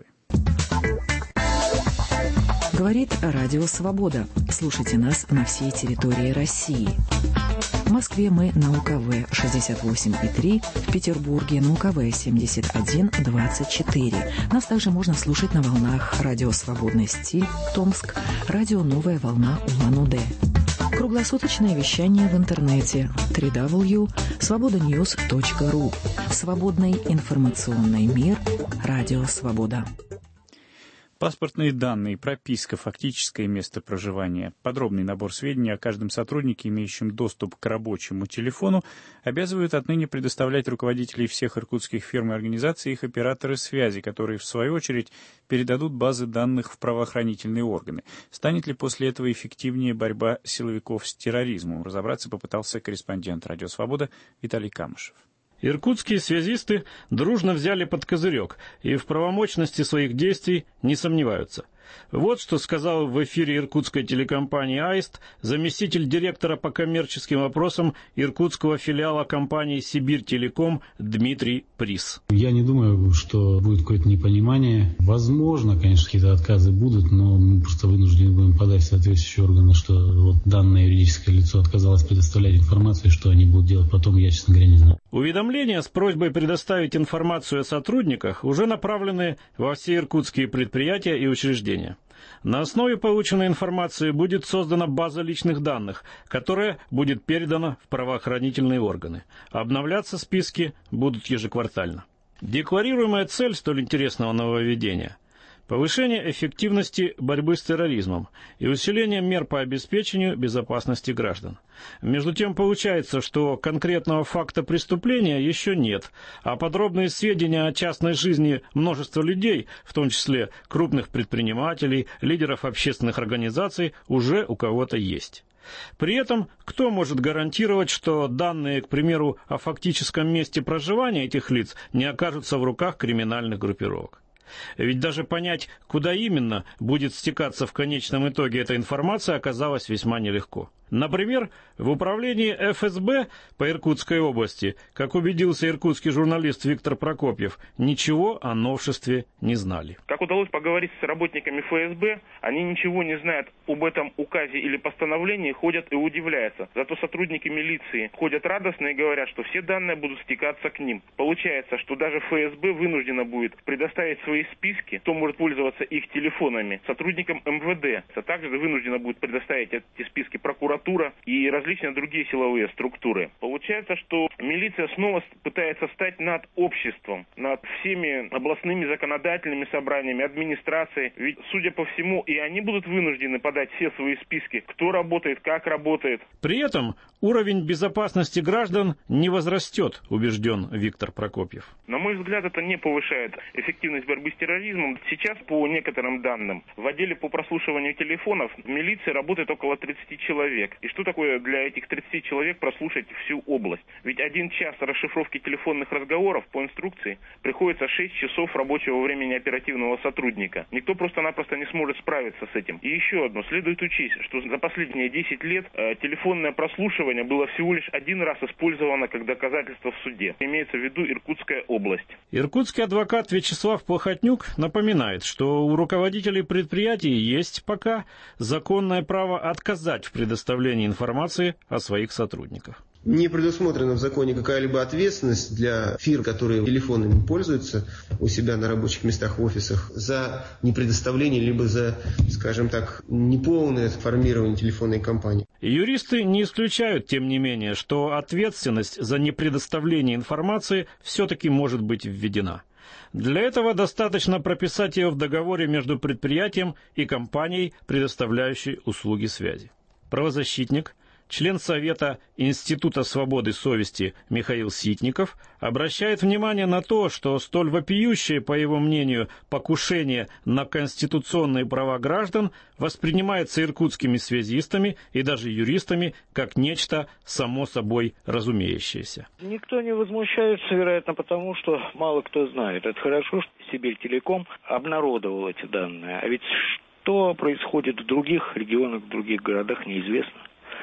Говорит Радио Свобода. Слушайте нас на всей территории России. В Москве мы на УКВ 68,3, в Петербурге на УКВ 71,24. Нас также можно слушать на волнах Радио Свободный стиль, Томск, Радио Новая волна Улан-Удэ. Круглосуточное вещание в интернете www.svobodanews.ru. Свободный информационный мир. Радио Свобода. Паспортные данные, прописка, фактическое место проживания, подробный набор сведений о каждом сотруднике, имеющем доступ к рабочему телефону, обязывают отныне предоставлять руководителей всех иркутских фирм и организаций их операторы связи, которые, в свою очередь, передадут базы данных в правоохранительные органы. Станет ли после этого эффективнее борьба силовиков с терроризмом? Разобраться попытался корреспондент «Радио Свобода» Виталий Камышев. Иркутские связисты дружно взяли под козырек и в правомочности своих действий не сомневаются. Вот что сказал в эфире иркутской телекомпании «Аист» заместитель директора по коммерческим вопросам иркутского филиала компании «Сибирь-Телеком» Дмитрий Прис. Я не думаю, что будет какое-то непонимание. Возможно, конечно, какие-то отказы будут, но мы просто вынуждены будем подать в соответствующие органы, что вот данное юридическое лицо отказалось предоставлять информацию, что они будут делать потом, я, честно говоря, не знаю. Уведомления с просьбой предоставить информацию о сотрудниках уже направлены во все иркутские предприятия и учреждения. На основе полученной информации будет создана база личных данных, которая будет передана в правоохранительные органы. Обновляться списки будут ежеквартально. Декларируемая цель столь интересного нововведения – повышение эффективности борьбы с терроризмом и усиление мер по обеспечению безопасности граждан. Между тем получается, что конкретного факта преступления еще нет, а подробные сведения о частной жизни множества людей, в том числе крупных предпринимателей, лидеров общественных организаций, уже у кого-то есть. При этом, кто может гарантировать, что данные, к примеру, о фактическом месте проживания этих лиц не окажутся в руках криминальных группировок? Ведь даже понять, куда именно будет стекаться в конечном итоге эта информация, оказалось весьма нелегко. Например, в управлении ФСБ по Иркутской области, как убедился иркутский журналист Виктор Прокопьев, ничего о новшестве не знали. Как удалось поговорить с работниками ФСБ, они ничего не знают об этом указе или постановлении, ходят и удивляются. Зато сотрудники милиции ходят радостно и говорят, что все данные будут стекаться к ним. Получается, что даже ФСБ вынуждена будет предоставить свои списки, кто может пользоваться их телефонами, сотрудникам МВД. А также вынуждена будет предоставить эти списки прокуратура и различные другие силовые структуры. Получается, что милиция снова пытается стать над обществом, над всеми областными законодательными собраниями, администрацией. Ведь, судя по всему, и они будут вынуждены подать все свои списки, кто работает, как работает. При этом уровень безопасности граждан не возрастет, убежден Виктор Прокопьев. На мой взгляд, это не повышает эффективность борьбы с терроризмом. Сейчас, по некоторым данным, в отделе по прослушиванию телефонов милиции работает около 30 человек. И что такое для этих 30 человек прослушать всю область? Ведь 1 час расшифровки телефонных разговоров по инструкции приходится 6 часов рабочего времени оперативного сотрудника. Никто просто-напросто не сможет справиться с этим. И еще одно. Следует учесть, что за последние 10 лет телефонное прослушивание было всего лишь 1 раз использовано как доказательство в суде. Имеется в виду Иркутская область. Иркутский адвокат Вячеслав Плохотнюк напоминает, что у руководителей предприятий есть пока законное право отказать в предоставлении информации о своих сотрудниках. Не предусмотрена в законе какая-либо ответственность для фирм, которые телефонами пользуются у себя на рабочих местах, в офисах, за непредоставление, либо за, скажем так, неполное формирование телефонной компании. Юристы не исключают, тем не менее, что ответственность за непредоставление информации все-таки может быть введена. Для этого достаточно прописать ее в договоре между предприятием и компанией, предоставляющей услуги связи. Правозащитник, член Совета Института свободы совести Михаил Ситников обращает внимание на то, что столь вопиющее, по его мнению, покушение на конституционные права граждан воспринимается иркутскими связистами и даже юристами как нечто само собой разумеющееся. Никто не возмущается, вероятно, потому что мало кто знает. Это хорошо, что Сибирь-Телеком обнародовал эти данные. А ведь что происходит в других регионах, в других городах, неизвестно.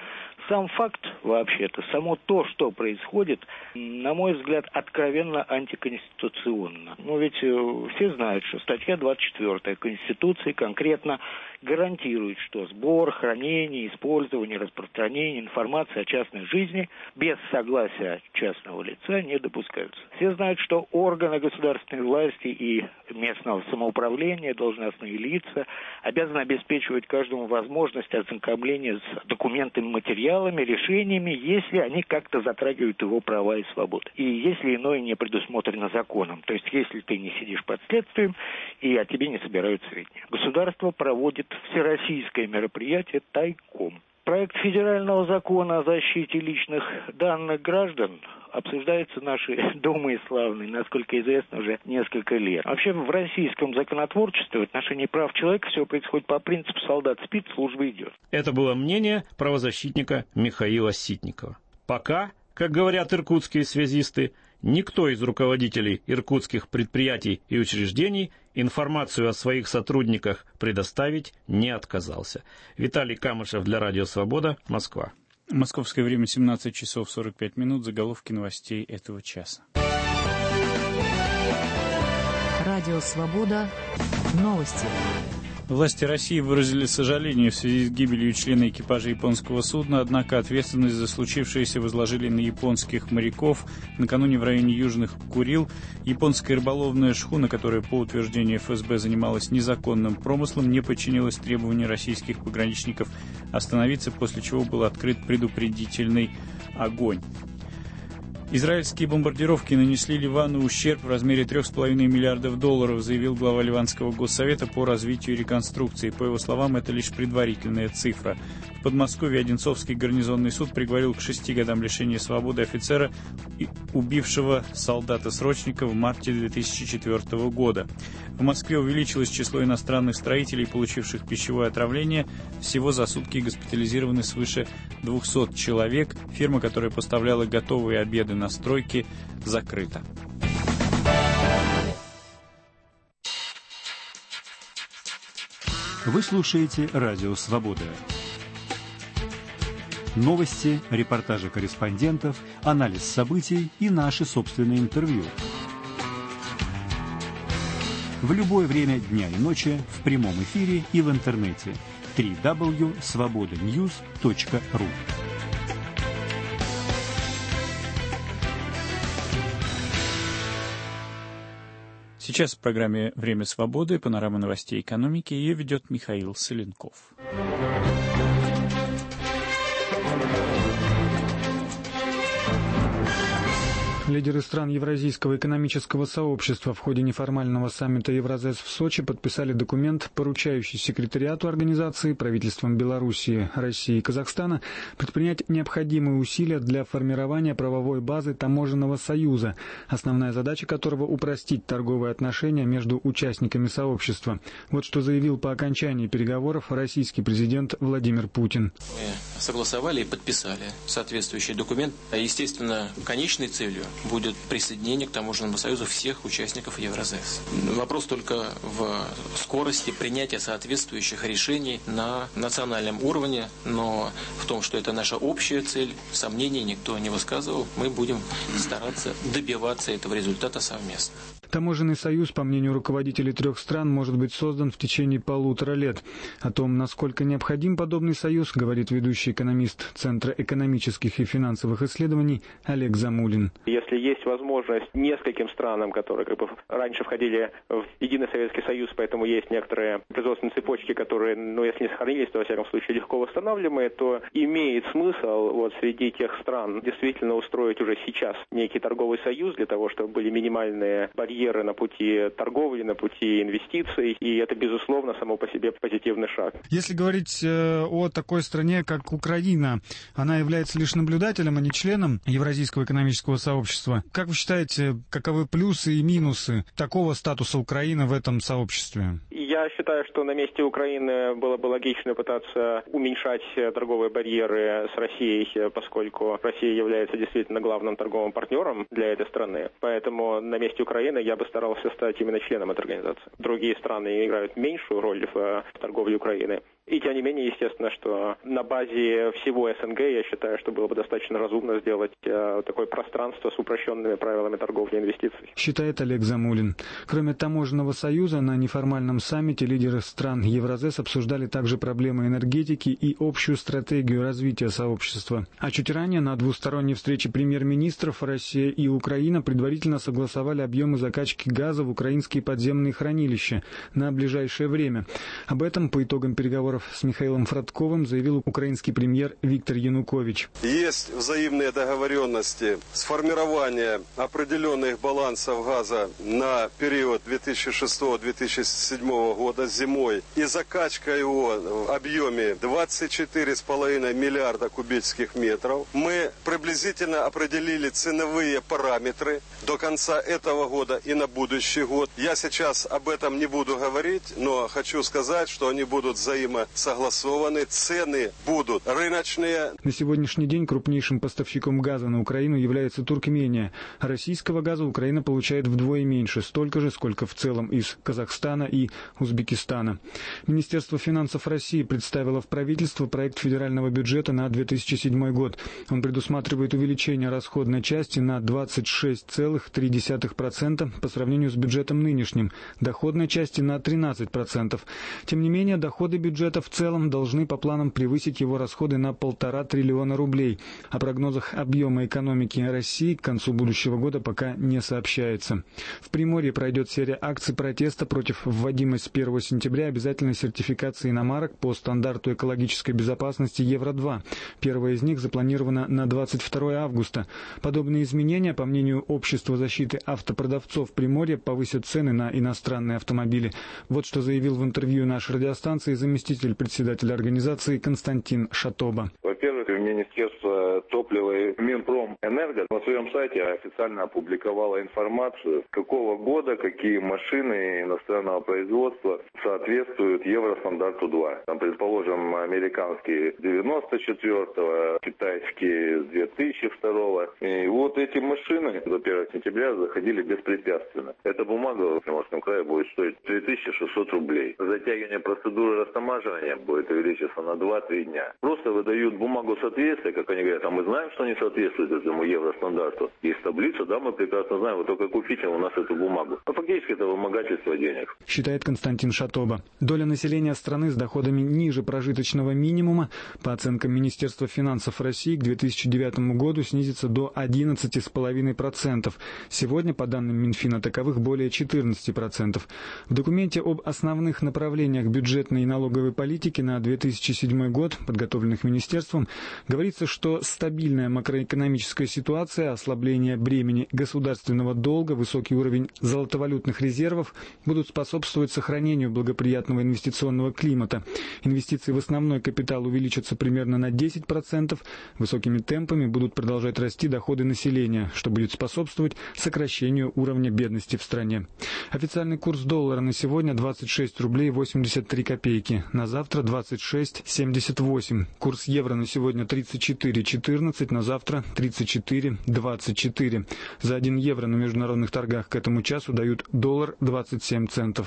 Сам факт вообще-то, само то, что происходит, на мой взгляд, откровенно антиконституционно. Но ведь все знают, что статья 24 Конституции конкретно гарантирует, что сбор, хранение, использование, распространение информации о частной жизни без согласия частного лица не допускаются. Все знают, что органы государственной власти и местного самоуправления, должностные лица обязаны обеспечивать каждому возможность ознакомления с документами, материалами, решениями, если они как-то затрагивают его права и свободы. И если иное не предусмотрено законом. То есть, если ты не сидишь под следствием, и о тебе не собирают сведения. Государство проводит всероссийское мероприятие тайком. Проект федерального закона о защите личных данных граждан обсуждается нашей Думой славной, насколько известно, уже несколько лет. Вообще в российском законотворчестве в отношении прав человека все происходит по принципу «солдат спит, служба идет». Это было мнение правозащитника Михаила Ситникова. Пока, как говорят иркутские связисты, никто из руководителей иркутских предприятий и учреждений информацию о своих сотрудниках предоставить не отказался. Виталий Камышев для Радио Свобода, Москва. Московское время 17 часов 45 минут. Заголовки новостей этого часа. Радио Свобода. Новости. Власти России выразили сожаление в связи с гибелью члена экипажа японского судна, однако ответственность за случившееся возложили на японских моряков. Накануне в районе Южных Курил японская рыболовная шхуна, которая по утверждению ФСБ занималась незаконным промыслом, не подчинилась требованию российских пограничников остановиться, после чего был открыт предупредительный огонь. Израильские бомбардировки нанесли Ливану ущерб в размере $3,5 миллиардов, заявил глава Ливанского госсовета по развитию и реконструкции. По его словам, это лишь предварительная цифра. В Подмосковье Одинцовский гарнизонный суд приговорил к 6 годам лишения свободы офицера, убившего солдата-срочника в марте 2004 года. В Москве увеличилось число иностранных строителей, получивших пищевое отравление. Всего за сутки госпитализированы свыше 200 человек. Фирма, которая поставляла готовые обеды на стройке, закрыта. Вы слушаете «Радио Свобода». Новости, репортажи корреспондентов, анализ событий и наши собственные интервью. В любое время дня и ночи, в прямом эфире и в интернете. www.svobodanews.ru. Сейчас в программе «Время свободы», панорама новостей экономики. Ее ведет Михаил Соленков. Лидеры стран Евразийского экономического сообщества в ходе неформального саммита Евразес в Сочи подписали документ, поручающий секретариату организации, правительствам Белоруссии, России и Казахстана предпринять необходимые усилия для формирования правовой базы таможенного союза, основная задача которого – упростить торговые отношения между участниками сообщества. Вот что заявил по окончании переговоров российский президент Владимир Путин. Мы согласовали и подписали соответствующий документ. Естественно, конечной целью будет присоединение к таможенному союзу всех участников Евразес. Вопрос только в скорости принятия соответствующих решений на национальном уровне, но в том, что это наша общая цель, сомнений никто не высказывал. Мы будем стараться добиваться этого результата совместно. Таможенный союз, по мнению руководителей 3 стран, может быть создан в течение 1,5 лет. О том, насколько необходим подобный союз, говорит ведущий экономист Центра экономических и финансовых исследований Олег Замулин. Если есть возможность нескольким странам, которые раньше входили в Единый Советский Союз, поэтому есть некоторые производственные цепочки, которые, если не сохранились, то, во всяком случае, легко восстанавливаемые, то имеет смысл среди тех стран действительно устроить уже сейчас некий торговый союз для того, чтобы были минимальные барьеры на пути торговли, на пути инвестиций, и это, безусловно, само по себе позитивный шаг. Если говорить о такой стране, как Украина, она является лишь наблюдателем, а не членом Евразийского экономического сообщества. Как вы считаете, каковы плюсы и минусы такого статуса Украины в этом сообществе? Я считаю, что на месте Украины было бы логично пытаться уменьшать торговые барьеры с Россией, поскольку Россия является действительно главным торговым партнером для этой страны. Поэтому на месте Украины я бы старался стать именно членом этой организации. Другие страны играют меньшую роль в торговле Украины. И тем не менее, естественно, что на базе всего СНГ я считаю, что было бы достаточно разумно сделать такое пространство с упрощенными правилами торговли и инвестиций. Считает Олег Замулин. Кроме таможенного союза, на неформальном саммите лидеры стран Евразес обсуждали также проблемы энергетики и общую стратегию развития сообщества. А чуть ранее на двусторонней встрече премьер-министров Россия и Украина предварительно согласовали объемы закачки газа в украинские подземные хранилища на ближайшее время. Об этом по итогам переговоров с Михаилом Фродковым заявил украинский премьер Виктор Янукович. Есть взаимные договоренности сформирования определенных балансов газа на период 2006-2007 года зимой и закачка его в объеме 24,5 миллиарда кубических метров. Мы приблизительно определили ценовые параметры до конца этого года и на будущий год. Я сейчас об этом не буду говорить, но хочу сказать, что они будут взаимосогласованы, цены будут рыночные. На сегодняшний день крупнейшим поставщиком газа на Украину является Туркмения. Российского газа Украина получает вдвое меньше, столько же, сколько в целом из Казахстана и Узбекистана. Министерство финансов России представило в правительство проект федерального бюджета на 2007 год. Он предусматривает увеличение расходной части на 26,3% по сравнению с бюджетом нынешним, доходной части на 13%. Тем не менее, доходы бюджета бюджета в целом должны по планам превысить его расходы на 1,5 триллиона рублей. О прогнозах объема экономики России к концу будущего года пока не сообщается. В Приморье пройдет серия акций протеста против вводимой с 1 сентября обязательной сертификации иномарок по стандарту экологической безопасности Евро-2. Первая из них запланирована на 22 августа. Подобные изменения, по мнению Общества защиты автопродавцов Приморья, повысят цены на иностранные автомобили. Вот что заявил в интервью нашей радиостанции заместитель председателя организации Константин Шатоба. Во-первых, Министерство топлива и Минпромэнерго на своем сайте официально опубликовало информацию, какого года какие машины иностранного производства соответствуют Евростандарту 2. Там, предположим, американские 94-го, китайские 2002-го. И вот эти машины до 1 сентября заходили беспрепятственно. Эта бумага в Приморском крае будет стоить 3600 рублей. Затягивание процедуры растамаживания будет увеличиться на 2-3 дня. Просто выдают бумагу соответствия, как они говорят, а мы знаем, что они соответствуют этому евростандарту. Есть таблица, да, мы прекрасно знаем, вы только купите у нас эту бумагу. Но фактически это вымогательство денег. Считает Константин Шатоба. Доля населения страны с доходами ниже прожиточного минимума, по оценкам Министерства финансов России, к 2009 году снизится до 11,5%. Сегодня, по данным Минфина, таковых более 14%. В документе об основных направлениях бюджетной и налоговой политики на 2007 год, подготовленных Министерством, говорится, что стабильная макроэкономическая ситуация, ослабление бремени государственного долга, высокий уровень золотовалютных резервов будут способствовать сохранению благоприятного инвестиционного климата. Инвестиции в основной капитал увеличатся примерно на 10%. Высокими темпами будут продолжать расти доходы населения, что будет способствовать сокращению уровня бедности в стране. Официальный курс доллара на сегодня 26 рублей 83 копейки. На завтра 26,78. Курс евро на сегодня 34,14, на завтра 34,24. За 1 евро на международных торгах к этому часу дают $1.27.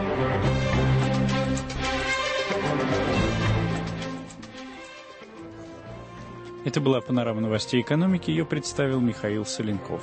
Это была панорама новостей экономики. Ее представил Михаил Соленков.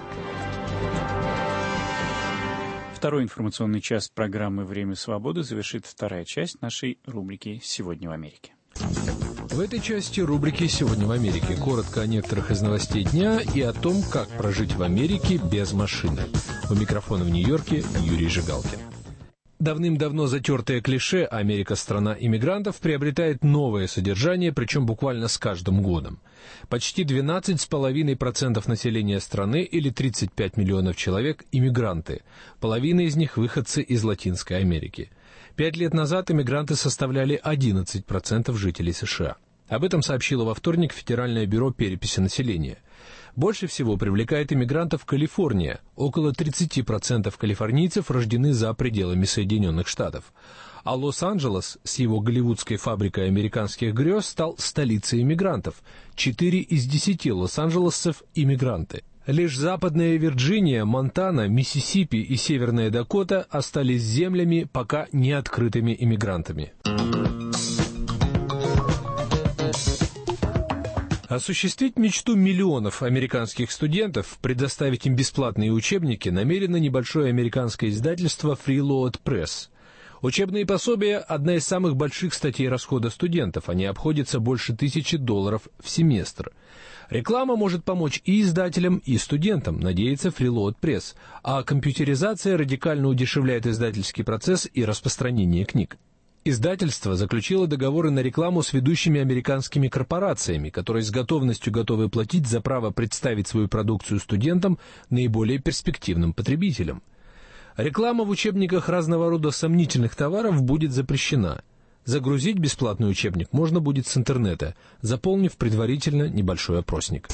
Второй информационный час программы «Время свободы» завершит вторая часть нашей рубрики «Сегодня в Америке». В этой части рубрики «Сегодня в Америке» коротко о некоторых из новостей дня и о том, как прожить в Америке без машины. У микрофона в Нью-Йорке Юрий Жигалкин. Давным-давно затертое клише «Америка – страна иммигрантов» приобретает новое содержание, причем буквально с каждым годом. Почти 12,5% населения страны, или 35 миллионов человек, иммигранты. Половина из них – выходцы из Латинской Америки. 5 лет назад иммигранты составляли 11% жителей США. Об этом сообщило во вторник Федеральное бюро переписи населения. Больше всего привлекает иммигрантов Калифорния. Около 30% калифорнийцев рождены за пределами Соединенных Штатов. А Лос-Анджелес с его голливудской фабрикой американских грез стал столицей иммигрантов. 4 из 10 лос-анджелесцев – иммигранты. Лишь Западная Вирджиния, Монтана, Миссисипи и Северная Дакота остались землями, пока не открытыми иммигрантами. Осуществить мечту миллионов американских студентов, предоставить им бесплатные учебники, намерено небольшое американское издательство Freeload Press. Учебные пособия – одна из самых больших статей расхода студентов, они обходятся больше $1000 в семестр. Реклама может помочь и издателям, и студентам, надеется Freeload Press, а компьютеризация радикально удешевляет издательский процесс и распространение книг. Издательство заключило договоры на рекламу с ведущими американскими корпорациями, которые с готовностью готовы платить за право представить свою продукцию студентам, наиболее перспективным потребителям. Реклама в учебниках разного рода сомнительных товаров будет запрещена. Загрузить бесплатный учебник можно будет с интернета, заполнив предварительно небольшой опросник.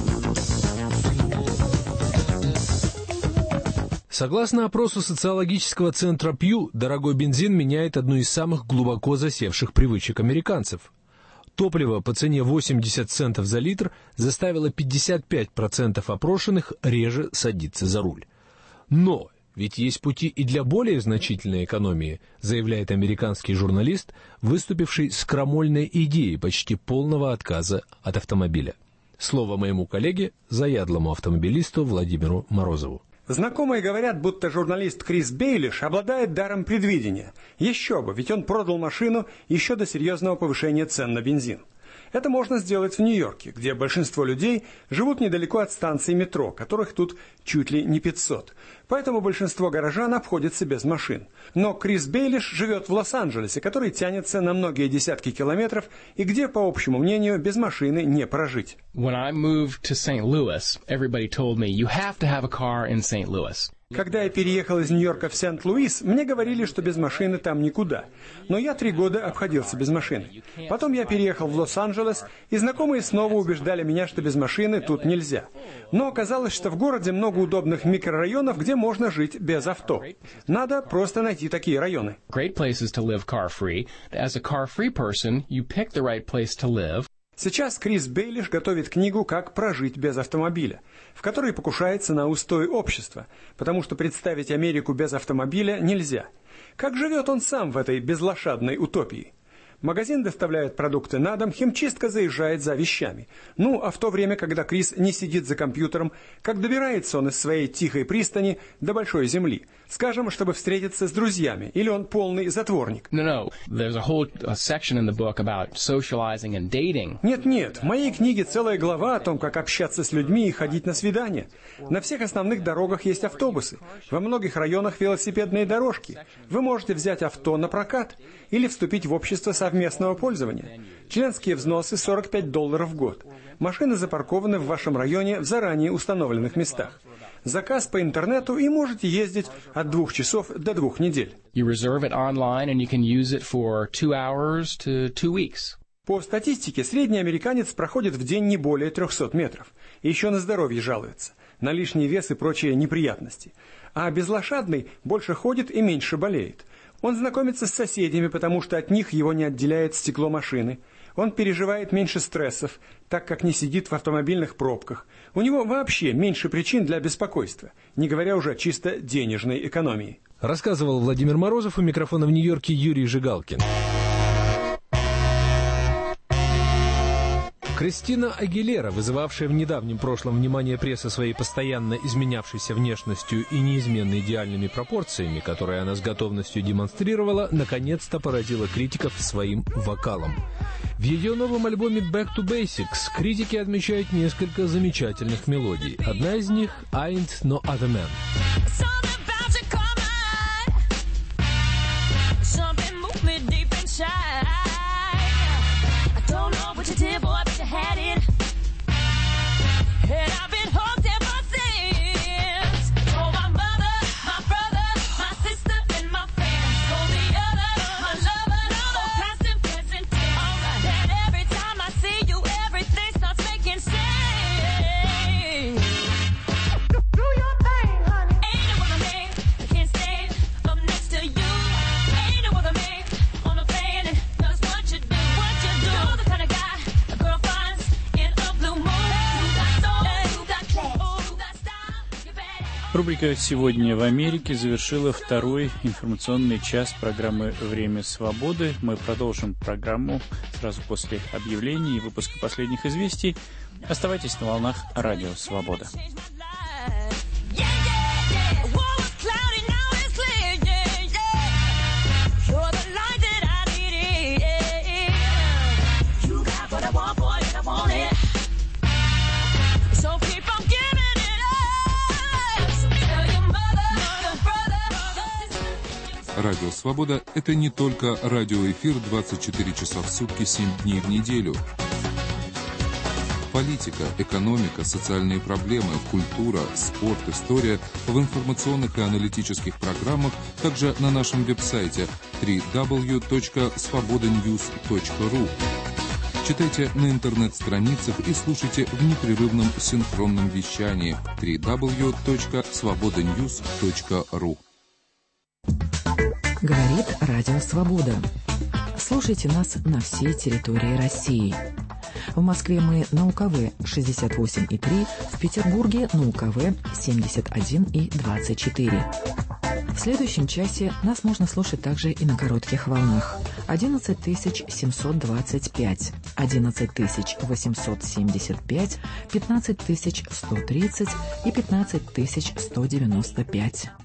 Согласно опросу социологического центра Pew, дорогой бензин меняет одну из самых глубоко засевших привычек американцев. Топливо по цене 80 центов за литр заставило 55% опрошенных реже садиться за руль. Но ведь есть пути и для более значительной экономии, заявляет американский журналист, выступивший с крамольной идеей почти полного отказа от автомобиля. Слово моему коллеге, заядлому автомобилисту Владимиру Морозову. Знакомые говорят, будто журналист Крис Бейлиш обладает даром предвидения. Еще бы, ведь он продал машину еще до серьезного повышения цен на бензин. Это можно сделать в Нью-Йорке, где большинство людей живут недалеко от станций метро, которых тут чуть ли не 500. Поэтому большинство горожан обходится без машин. Но Крис Бейлиш живет в Лос-Анджелесе, который тянется на многие десятки километров и где, по общему мнению, без машины не прожить. When I moved to St. Louis, everybody told me, you have to have a car in St. Louis. Когда я переехал из Нью-Йорка в Сент-Луис, мне говорили, что без машины там никуда. Но я 3 года обходился без машины. Потом я переехал в Лос-Анджелес, и знакомые снова убеждали меня, что без машины тут нельзя. Но оказалось, что в городе много удобных микрорайонов, где можно жить без авто. Надо просто найти такие районы. Great places to live car-free. As a car-free person, you pick the right place to live. Сейчас Крис Бейлиш готовит книгу «Как прожить без автомобиля», в которой покушается на устои общества, потому что представить Америку без автомобиля нельзя. Как живет он сам в этой безлошадной утопии? Магазин доставляет продукты на дом, химчистка заезжает за вещами. Ну, а в то время, когда Крис не сидит за компьютером, как добирается он из своей тихой пристани до большой земли? Скажем, чтобы встретиться с друзьями, или он полный затворник? Нет, в моей книге целая глава о том, как общаться с людьми и ходить на свидания. На всех основных дорогах есть автобусы. Во многих районах велосипедные дорожки. Вы можете взять авто на прокат или вступить в общество совместного пользования. Членские взносы $45 в год. Машины запаркованы в вашем районе в заранее установленных местах. Заказ по интернету, и можете ездить от 2 часов до 2 недель. По статистике, средний американец проходит в день не более 300 метров. И еще на здоровье жалуется, на лишний вес и прочие неприятности. А безлошадный больше ходит и меньше болеет. Он знакомится с соседями, потому что от них его не отделяет стекло машины. Он переживает меньше стрессов, так как не сидит в автомобильных пробках. У него вообще меньше причин для беспокойства, не говоря уже о чисто денежной экономии. Рассказывал Владимир Морозов, у микрофона в Нью-Йорке Юрий Жигалкин. Кристина Агилера, вызывавшая в недавнем прошлом внимание прессы своей постоянно изменявшейся внешностью и неизменно идеальными пропорциями, которые она с готовностью демонстрировала, наконец-то поразила критиков своим вокалом. В ее новом альбоме «Back to Basics» критики отмечают несколько замечательных мелодий. Одна из них «I Ain't No Other Man». Рубрика «Сегодня в Америке» завершила второй информационный час программы «Время свободы». Мы продолжим программу сразу после объявлений и выпуска последних известий. Оставайтесь на волнах Радио Свобода. Радио «Свобода» — это не только радиоэфир 24 часа в сутки, 7 дней в неделю. Политика, экономика, социальные проблемы, культура, спорт, история в информационных и аналитических программах, также на нашем веб-сайте www.svobodanews.ru. Читайте на интернет-страницах и слушайте в непрерывном синхронном вещании www.svobodanews.ru. Говорит Радио Свобода. Слушайте нас на всей территории России. В Москве мы на УКВ 68,3, в Петербурге на УКВ 71,24. В следующем часе нас можно слушать также и на коротких волнах. 11 725, 11 875, 15 130 и 15 195.